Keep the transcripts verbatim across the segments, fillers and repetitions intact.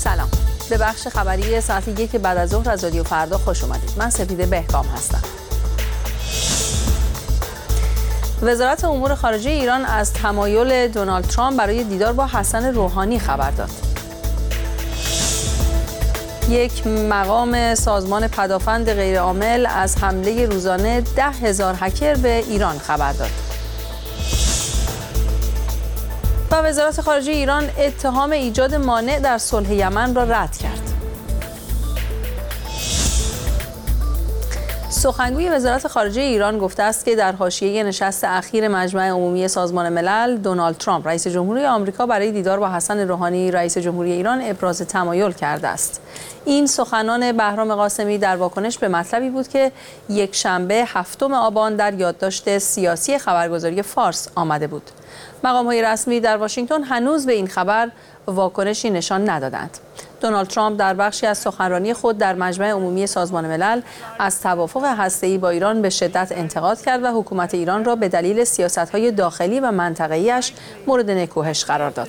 سلام، به بخش خبری ساعت یک بعد از ظهر از رادیو فردا خوش اومدید. من سپیده بهکام هستم. وزارت امور خارجه ایران از تمایل دونالد ترامپ برای دیدار با حسن روحانی خبر داد. یک مقام سازمان پدافند غیرعامل از حمله روزانه ده هزار هکر به ایران خبر داد. و وزارت خارجه ایران اتهام ایجاد مانع در صلح یمن را رد کرد. سخنگوی وزارت خارجه ایران گفته است که در حاشیه نشست اخیر مجمع عمومی سازمان ملل، دونالد ترامپ رئیس جمهوری آمریکا برای دیدار با حسن روحانی رئیس جمهوری ایران ابراز تمایل کرده است. این سخنان بهرام قاسمی در واکنش به مطلبی بود که یک شنبه هفتم آبان در یادداشت سیاسی خبرگزاری فارس آمده بود. مقام‌های رسمی در واشنگتن هنوز به این خبر واکنشی نشان ندادند. دونالد ترامپ در بخشی از سخنرانی خود در مجمع عمومی سازمان ملل از توافق هسته‌ای با ایران به شدت انتقاد کرد و حکومت ایران را به دلیل سیاست‌های داخلی و منطقه‌ایش مورد نکوهش قرار داد.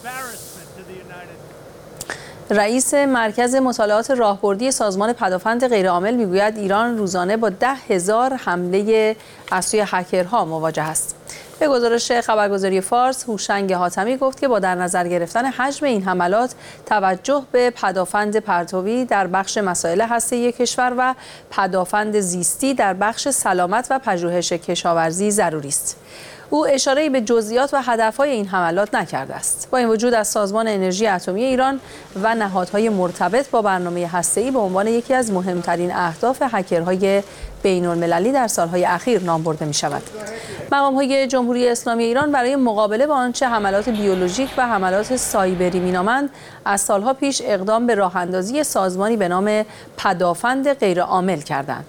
رئیس مرکز مطالعات راهبردی سازمان پدافند غیرعامل میگوید ایران روزانه با ده هزار حمله از سوی هکرها مواجه است. به گزارش خبرگزاری فارس، هوشنگ حاتمی گفت که با در نظر گرفتن حجم این حملات، توجه به پدافند پرتوی در بخش مسائل هسته‌ای کشور و پدافند زیستی در بخش سلامت و پژوهش کشاورزی ضروری است. او اشاره‌ای به جزئیات و هدف‌های این حملات نکرده است. با این وجود از سازمان انرژی اتمی ایران و نهادهای مرتبط با برنامه هسته‌ای به عنوان یکی از مهمترین اهداف هکرهای بین‌المللی در سالهای اخیر نام برده می‌شود. مقام‌های جمهوری اسلامی ایران برای مقابله با آنچه حملات بیولوژیک و حملات سایبری می‌نامند، از سالها پیش اقدام به راه‌اندازی سازمانی به نام پدافند غیرعامل کردند.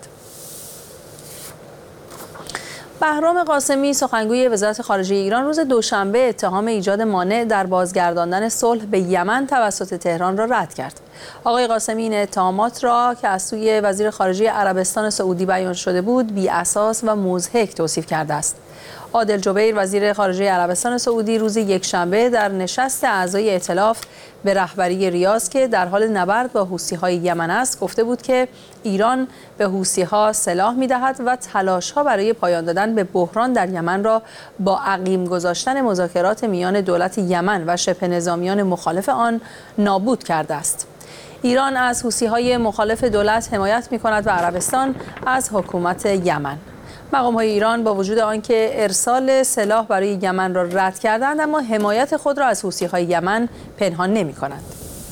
بهرام قاسمی، سخنگوی وزارت خارجه ایران، روز دوشنبه اتهام ایجاد مانع در بازگرداندن صلح به یمن توسط تهران را رد کرد. آقای قاسمی این اتهامات را که از سوی وزیر خارجه عربستان سعودی بیان شده بود، بی اساس و مضحک توصیف کرده است. عادل جبیر، وزیر خارجه عربستان سعودی، روز یکشنبه در نشست اعضای ائتلاف به رهبری ریاض که در حال نبرد با حوثی‌های یمن است، گفته بود که ایران به حوثی‌ها سلاح می‌دهد و تلاش‌ها برای پایان دادن به بحران در یمن را با عقیم گذاشتن مذاکرات میان دولت یمن و شبه نظامیان مخالف آن نابود کرده است. ایران از حوثی‌های مخالف دولت حمایت می‌کند و عربستان از حکومت یمن. مقام‌های ایران با وجود آنکه ارسال سلاح برای یمن را رد کردند، اما حمایت خود را از حوثی‌های یمن پنهان نمی‌کنند.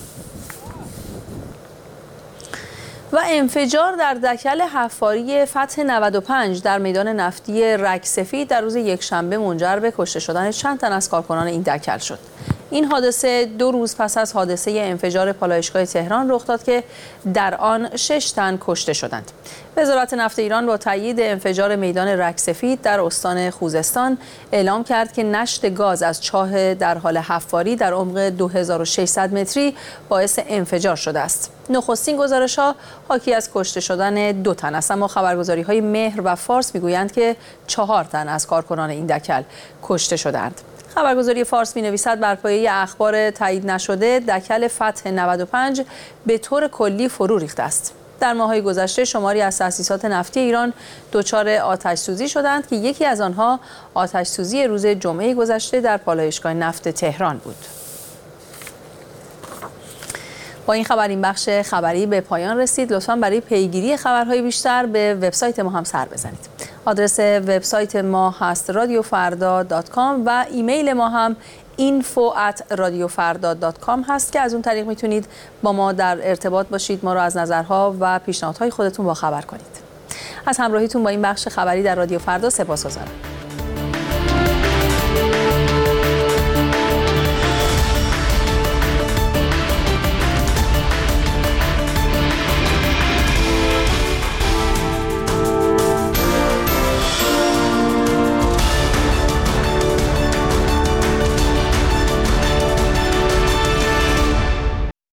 و انفجار در دکل حفاری فتح نود و پنج در میدان نفتی رگسفید در روز یکشنبه منجر به کشته شدن چند تن از کارکنان این دکل شد. این حادثه دو روز پس از حادثه انفجار پالایشگاه تهران رخ داد که در آن شش تن کشته شدند. وزارت نفت ایران با تایید انفجار میدان رگسفید در استان خوزستان اعلام کرد که نشت گاز از چاه در حال حفاری در عمق دو هزار و ششصد متری باعث انفجار شده است. نخستین گزارش‌ها حاکی از کشته شدن دو تن است، اما خبرگزاری‌های مهر و فارس می‌گویند که چهار تن از کارکنان این دکل کشته شدند. خبرگزاری فارس می‌نویسد بر پایه اخبار تایید نشده، دکل فتح نود و پنج به طور کلی فرو ریخته است. در ماه‌های گذشته شماری از تأسیسات نفتی ایران دچار آتش‌سوزی شدند که یکی از آنها آتش‌سوزی روز جمعه گذشته در پالایشگاه نفت تهران بود. با این خبر این بخش خبری به پایان رسید. لطفاً برای پیگیری خبرهای بیشتر به وبسایت ما هم سر بزنید. آدرس وبسایت ما هست رادیو فردا دات کام و ایمیل ما هم اینفو ات رادیو فردا دات کام هست که از اون طریق میتونید با ما در ارتباط باشید، ما رو از نظرها و پیشنهادهای خودتون با خبر کنید. از همراهیتون با این بخش خبری در رادیو فردا سپاسگزارم.